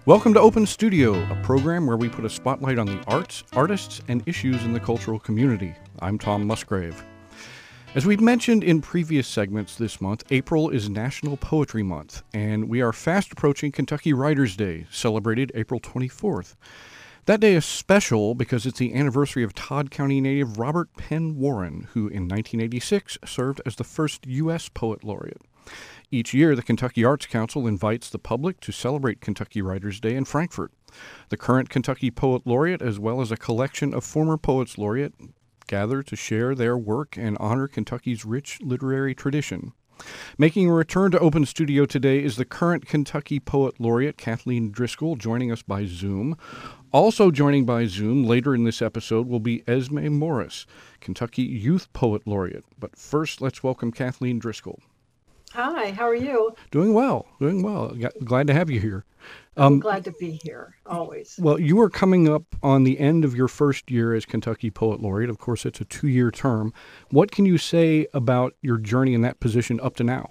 Welcome to Open Studio, a program where we put a spotlight on the arts, artists, and issues in the cultural community. I'm Tom Musgrave. As we've mentioned in previous segments this month, April is National Poetry Month, and we are fast approaching Kentucky Writers' Day, celebrated April 24th. That day is special because it's the anniversary of Todd County native Robert Penn Warren, who in 1986 served as the first U.S. Poet Laureate. Each year, the Kentucky Arts Council invites the public to celebrate Kentucky Writers' Day in Frankfort. The current Kentucky Poet Laureate, as well as a collection of former Poets Laureate, gather to share their work and honor Kentucky's rich literary tradition. Making a return to Open Studio today is the current Kentucky Poet Laureate, Kathleen Driscoll, joining us by Zoom. Also joining by Zoom later in this episode will be Esme Morris, Kentucky Youth Poet Laureate. But first, let's welcome Kathleen Driscoll. Hi, how are you? Doing well. Glad to have you here. I'm glad to be here, always. Well, you are coming up on the end of your first year as Kentucky Poet Laureate. Of course, it's a 2-year term. What can you say about your journey in that position up to now?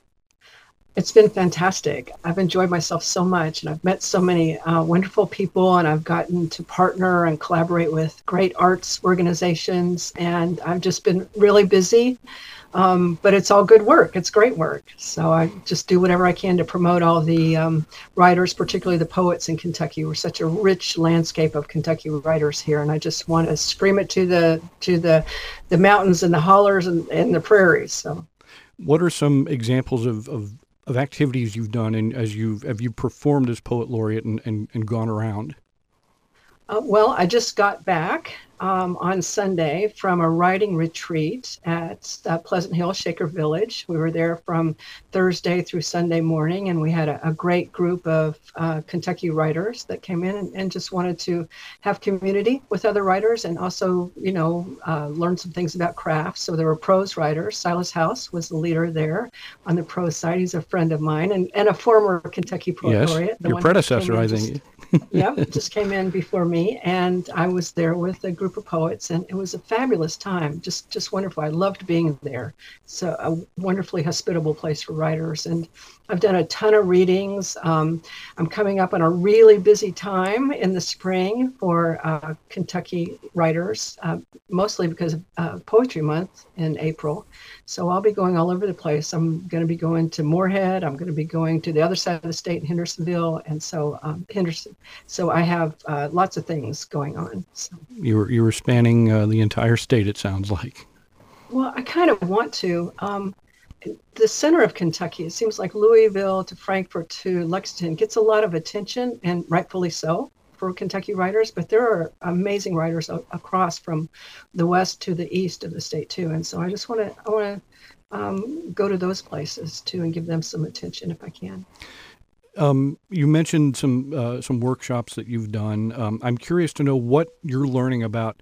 It's been fantastic. I've enjoyed myself so much, and I've met so many wonderful people, and I've gotten to partner and collaborate with great arts organizations, and I've just been really busy. But it's all good work. It's great work. So I just do whatever I can to promote all the writers, particularly the poets in Kentucky. We're such a rich landscape of Kentucky writers here, and I just want to scream it to the mountains and the hollers and the prairies. So, what are some examples of activities you've done and have you performed as Poet Laureate and gone around? Well, I just got back on Sunday from a writing retreat at Pleasant Hill Shaker Village. We were there from Thursday through Sunday morning, and we had a great group of Kentucky writers that came in and just wanted to have community with other writers and also, learn some things about crafts. So there were prose writers. Silas House was the leader there on the prose side. He's a friend of mine and a former Kentucky Poet Laureate. Your predecessor, I think. Just came in before me, and I was there with a group of poets, and it was a fabulous time, just wonderful. I loved being there. It's a wonderfully hospitable place for writers, and I've done a ton of readings. I'm coming up on a really busy time in the spring for Kentucky writers, mostly because of Poetry Month in April. So I'll be going all over the place. I'm going to be going to Moorhead. I'm going to be going to the other side of the state in Hendersonville, and so Henderson. So I have lots of things going on. So. You were spanning the entire state, it sounds like. Well, I kind of want to. The center of Kentucky, it seems like Louisville to Frankfort to Lexington gets a lot of attention, and rightfully so, for Kentucky writers, but there are amazing writers across from the west to the east of the state too. And so I want to go to those places too and give them some attention if I can. You mentioned some workshops that you've done. I'm curious to know what you're learning about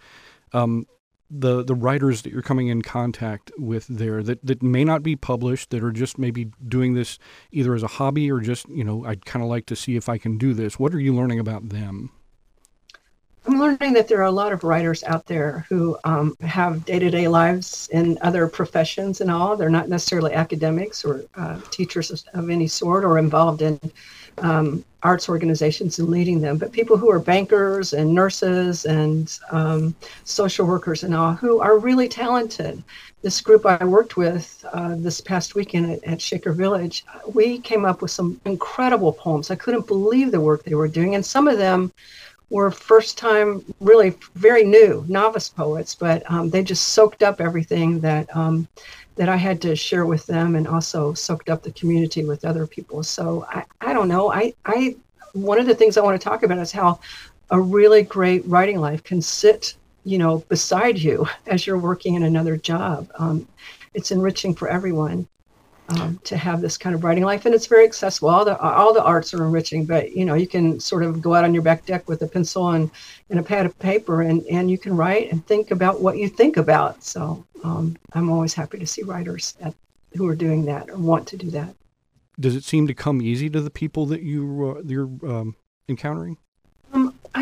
the writers that you're coming in contact with there that may not be published, that are just maybe doing this either as a hobby or just, I'd kind of like to see if I can do this. What are you learning about them? I'm learning that there are a lot of writers out there who have day-to-day lives in other professions and all. They're not necessarily academics or teachers of any sort or involved in arts organizations and leading them, but people who are bankers and nurses and social workers and all who are really talented. This group I worked with this past weekend at Shaker Village, we came up with some incredible poems. I couldn't believe the work they were doing, and some of them were first time, really very new, novice poets, but they just soaked up everything that I had to share with them, and also soaked up the community with other people. So I don't know. I one of the things I want to talk about is how a really great writing life can sit, beside you as you're working in another job. It's enriching for everyone. To have this kind of writing life, and it's very accessible. All the arts are enriching, but you can sort of go out on your back deck with a pencil and a pad of paper, and you can write and think about what you think about. So I'm always happy to see writers who are doing that or want to do that. Does it seem to come easy to the people that you're encountering? I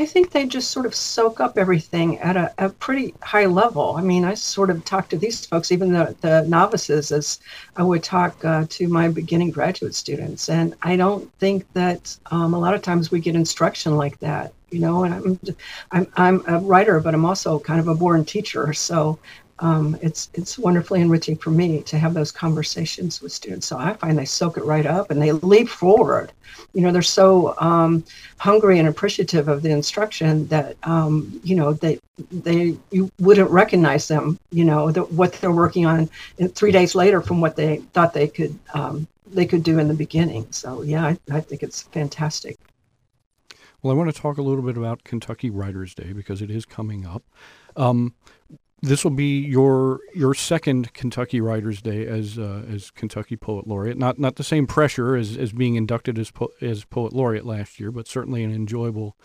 I think they just sort of soak up everything at a pretty high level. I mean, I sort of talk to these folks, even the novices, as I would talk to my beginning graduate students. And I don't think that a lot of times we get instruction like that, you know. And I'm a writer, but I'm also kind of a born teacher. So it's wonderfully enriching for me to have those conversations with students. So I find they soak it right up and they leap forward. You know, they're so hungry and appreciative of the instruction that you know, they you wouldn't recognize them. You know, what they're working on 3 days later from what they thought they could do in the beginning. So yeah, I think it's fantastic. Well, I want to talk a little bit about Kentucky Writers' Day because it is coming up. This will be your second Kentucky Writers' Day as Kentucky Poet Laureate. Not the same pressure as being inducted as Poet Laureate last year, but certainly an enjoyable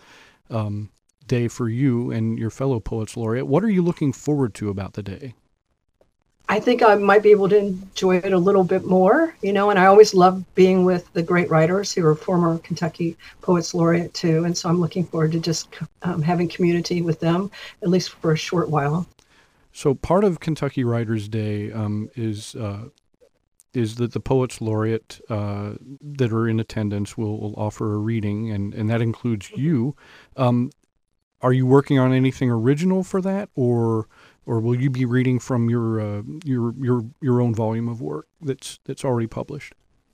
day for you and your fellow Poets Laureate. What are you looking forward to about the day? I think I might be able to enjoy it a little bit more, you know, and I always love being with the great writers who are former Kentucky Poets Laureate too. And so I'm looking forward to just having community with them, at least for a short while. So part of Kentucky Writers' Day is that the Poets Laureate that are in attendance will offer a reading, and that includes you. Are you working on anything original for that, or will you be reading from your own volume of work that's already published?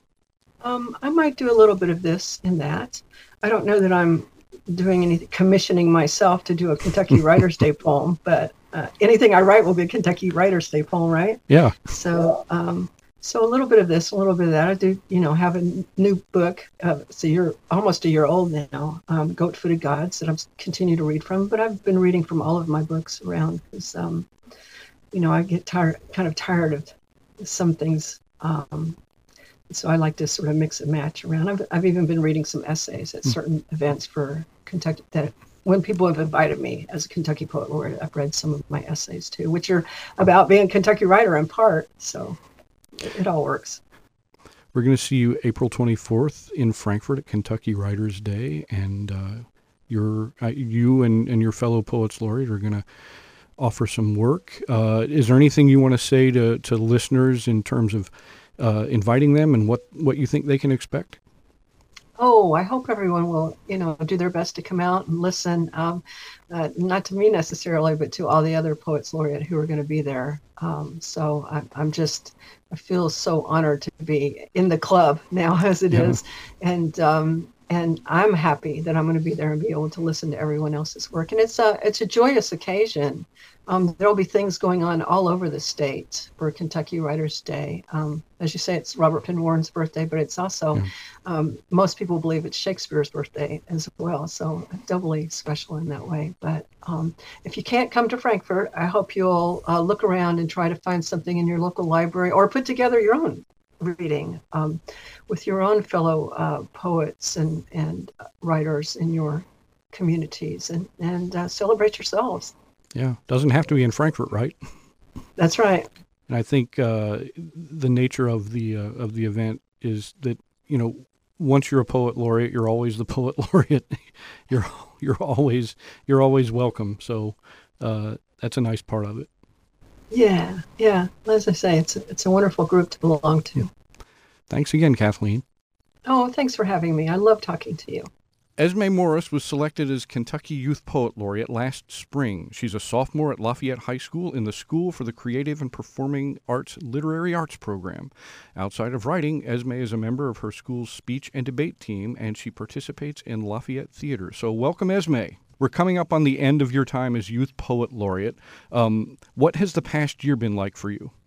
I might do a little bit of this and that. I don't know that I'm doing anything, commissioning myself to do a Kentucky Writers' Day poem, but anything I write will be a Kentucky Writers' Day poem, right? Yeah. So, so a little bit of this, a little bit of that. I do, you know, have a new book. So you're almost a year old now, Goat-Footed Gods, that I'm continue to read from. But I've been reading from all of my books around because, you know, I get kind of tired of some things. So I like to sort of mix and match around. I've even been reading some essays at certain events for Kentucky that when people have invited me as a Kentucky Poet Laureate, I've read some of my essays too, which are about being a Kentucky writer in part. So it all works. We're going to see you April 24th in Frankfort at Kentucky Writers' Day, and you and your fellow Poets Laureate are going to offer some work. Is there anything you want to say to listeners in terms of inviting them and what you think they can expect? Oh, I hope everyone will, you know, do their best to come out and listen. Not to me necessarily, but to all the other Poets Laureate who are going to be there. So I feel so honored to be in the club now as it is, and I'm happy that I'm going to be there and be able to listen to everyone else's work. And it's a joyous occasion. There'll be things going on all over the state for Kentucky Writers' Day. As you say, it's Robert Penn Warren's birthday, but it's also, most people believe it's Shakespeare's birthday as well. So doubly special in that way. But if you can't come to Frankfort, I hope you'll look around and try to find something in your local library or put together your own reading with your own fellow poets and writers in your communities and celebrate yourselves. Yeah, doesn't have to be in Frankfort, right? That's right. And I think the nature of the event is that, you know, once you're a Poet Laureate, you're always the Poet Laureate. you're always welcome. So that's a nice part of it. Yeah. As I say, it's a wonderful group to belong to. Thanks again, Kathleen. Oh, thanks for having me. I love talking to you. Esme Morris was selected as Kentucky Youth Poet Laureate last spring. She's a sophomore at Lafayette High School in the School for the Creative and Performing Arts Literary Arts program. Outside of writing, Esme is a member of her school's speech and debate team, and she participates in Lafayette Theater. So welcome, Esme. We're coming up on the end of your time as Youth Poet Laureate. What has the past year been like for you?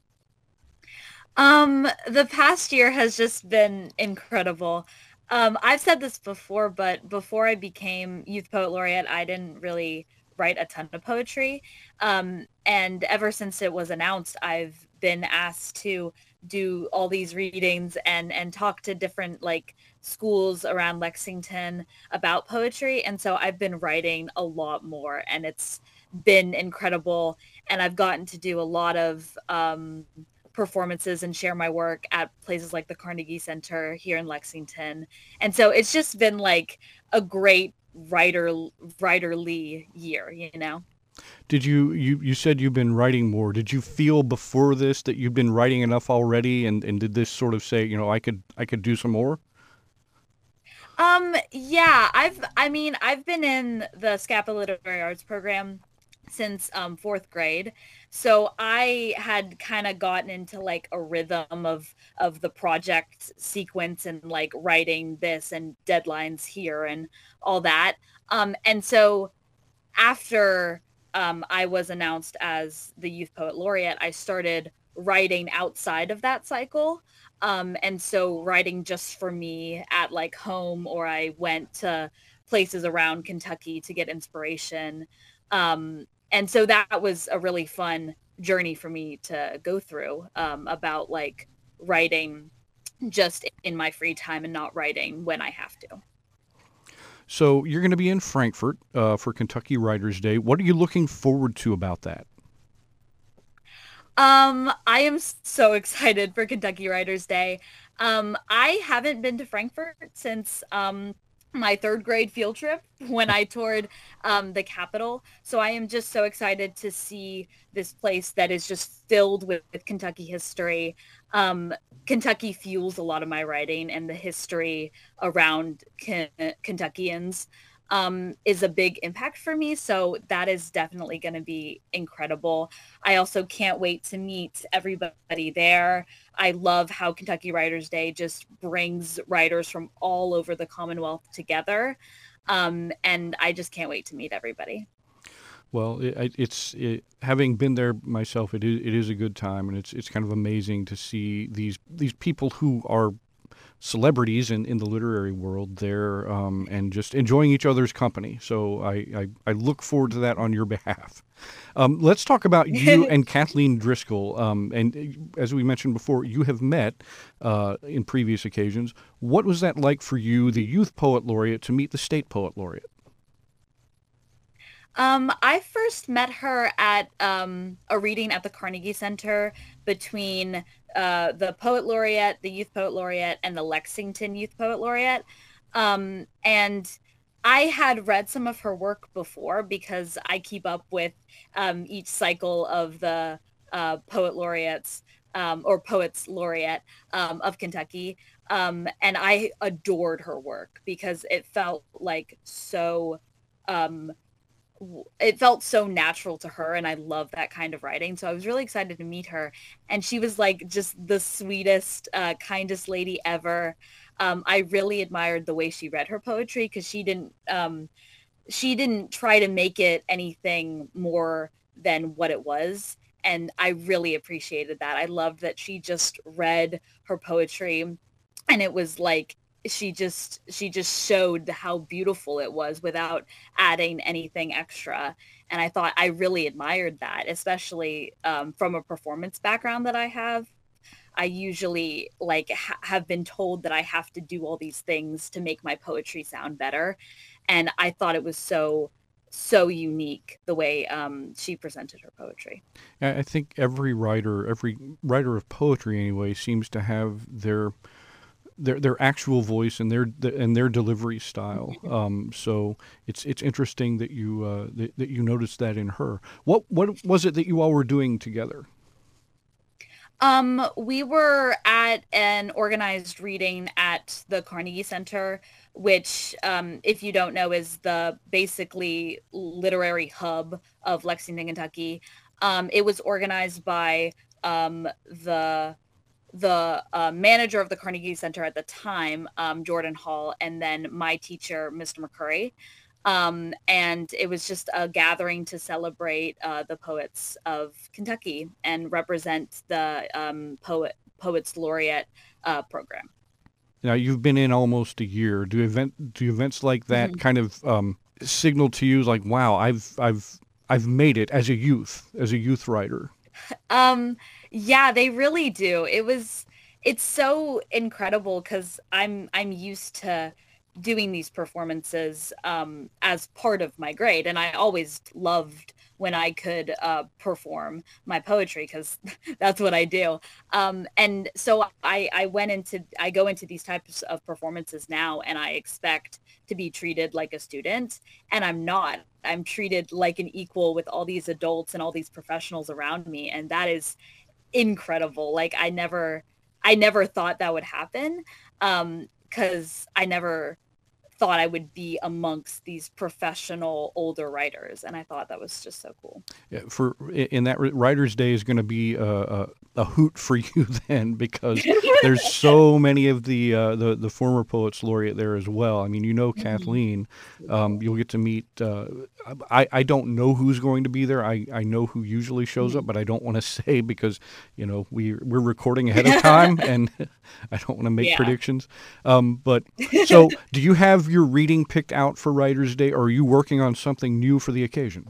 The past year has just been incredible. I've said this before, but before I became Youth Poet Laureate, I didn't really write a ton of poetry. And ever since it was announced, I've been asked to do all these readings and talk to different like schools around Lexington about poetry. And so I've been writing a lot more, and it's been incredible. And I've gotten to do a lot of performances and share my work at places like the Carnegie Center here in Lexington. And so it's just been like a great writerly year, Did you said you've been writing more. Did you feel before this that you've been writing enough already, and did this sort of say, I could do some more? Yeah, I've been in the Scapa Literary Arts program since fourth grade. So I had kind of gotten into like a rhythm of the project sequence and like writing this and deadlines here and all that. And so after I was announced as the Youth Poet Laureate, I started writing outside of that cycle. And so writing just for me at like home, or I went to places around Kentucky to get inspiration. And so that was a really fun journey for me to go through, about like writing just in my free time and not writing when I have to. So you're going to be in Frankfurt for Kentucky Writers Day. What are you looking forward to about that? I am so excited for Kentucky Writers Day. I haven't been to Frankfurt since my third grade field trip when I toured the capital. So I am just so excited to see this place that is just filled with Kentucky history. Kentucky fuels a lot of my writing, and the history around Kentuckians is a big impact for me. So that is definitely going to be incredible. I also can't wait to meet everybody there. I love how Kentucky Writers Day just brings writers from all over the Commonwealth together. And I just can't wait to meet everybody. Well, having been there myself, it is a good time, and it's kind of amazing to see these people who are celebrities in the literary world there, and just enjoying each other's company. So I look forward to that on your behalf. Let's talk about you and Kathleen Driscoll. And as we mentioned before, you have met in previous occasions. What was that like for you, the Youth Poet Laureate, to meet the State Poet Laureate? I first met her at a reading at the Carnegie Center between the Poet Laureate, the Youth Poet Laureate, and the Lexington Youth Poet Laureate. And I had read some of her work before because I keep up with each cycle of the Poet Laureates, or Poets Laureate of Kentucky. And I adored her work because um, it felt so natural to her, and I love that kind of writing. So I was really excited to meet her, and she was like just the sweetest, kindest lady ever. I really admired the way she read her poetry, because she didn't try to make it anything more than what it was, and I really appreciated that. I loved that she just read her poetry, and it was like she just showed how beautiful it was without adding anything extra. And I thought I really admired that, especially from a performance background that I have. I usually like have been told that I have to do all these things to make my poetry sound better, and I thought it was so unique the way she presented her poetry. I think every writer of poetry anyway seems to have their actual voice and their delivery style. So it's interesting that you noticed that in her. What was it that you all were doing together? We were at an organized reading at the Carnegie Center, which, if you don't know, is the basically literary hub of Lexington, Kentucky. It was organized by the manager of the Carnegie Center at the time, Jordan Hall, and then my teacher, Mr. McCurry. And it was just a gathering to celebrate the poets of Kentucky and represent the Poets Laureate program. Now you've been in almost a year. Do events like that kind of signal to you like, wow, I've made it as a youth writer? Yeah, they really do. It's so incredible because I'm used to doing these performances as part of my grade, and I always loved when I could perform my poetry, because that's what I do. And so I go into these types of performances now, and I expect to be treated like a student, and I'm not. I'm treated like an equal with all these adults and all these professionals around me, and that is incredible. Like I never thought that would happen, because I never thought I would be amongst these professional older writers, and I thought that was just so cool. Yeah, in that Writers' Day is going to be a hoot for you then, because there's so many of the former poets laureate there as well. I mean, Kathleen, you'll get to meet. I don't know who's going to be there. I know who usually shows up, but I don't want to say, because we're recording ahead of time, and I don't want to make predictions. But so, do you have your reading picked out for Writers' Day, or are you working on something new for the occasion?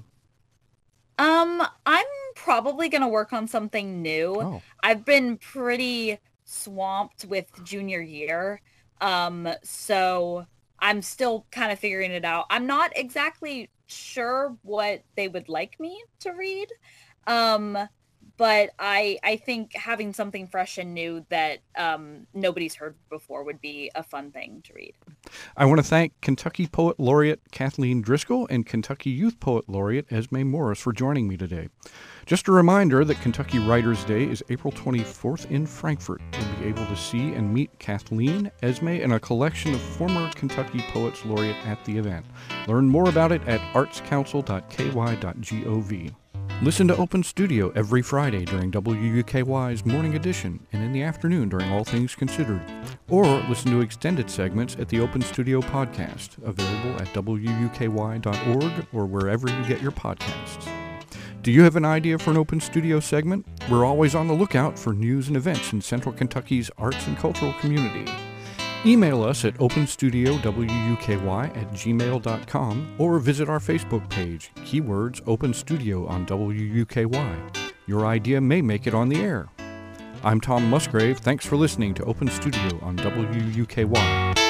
I'm probably going to work on something new. Oh. I've been pretty swamped with junior year. So I'm still kind of figuring it out. I'm not exactly sure what they would like me to read. But I think having something fresh and new that nobody's heard before would be a fun thing to read. I want to thank Kentucky Poet Laureate Kathleen Driscoll and Kentucky Youth Poet Laureate Esme Morris for joining me today. Just a reminder that Kentucky Writers' Day is April 24th in Frankfort. You'll be able to see and meet Kathleen, Esme, and a collection of former Kentucky Poets Laureate at the event. Learn more about it at artscouncil.ky.gov. Listen to Open Studio every Friday during WUKY's Morning Edition and in the afternoon during All Things Considered. Or listen to extended segments at the Open Studio podcast, available at WUKY.org or wherever you get your podcasts. Do you have an idea for an Open Studio segment? We're always on the lookout for news and events in Central Kentucky's arts and cultural community. Email us at openstudiowuky@gmail.com or visit our Facebook page, keywords Open Studio on WUKY. Your idea may make it on the air. I'm Tom Musgrave. Thanks for listening to Open Studio on WUKY.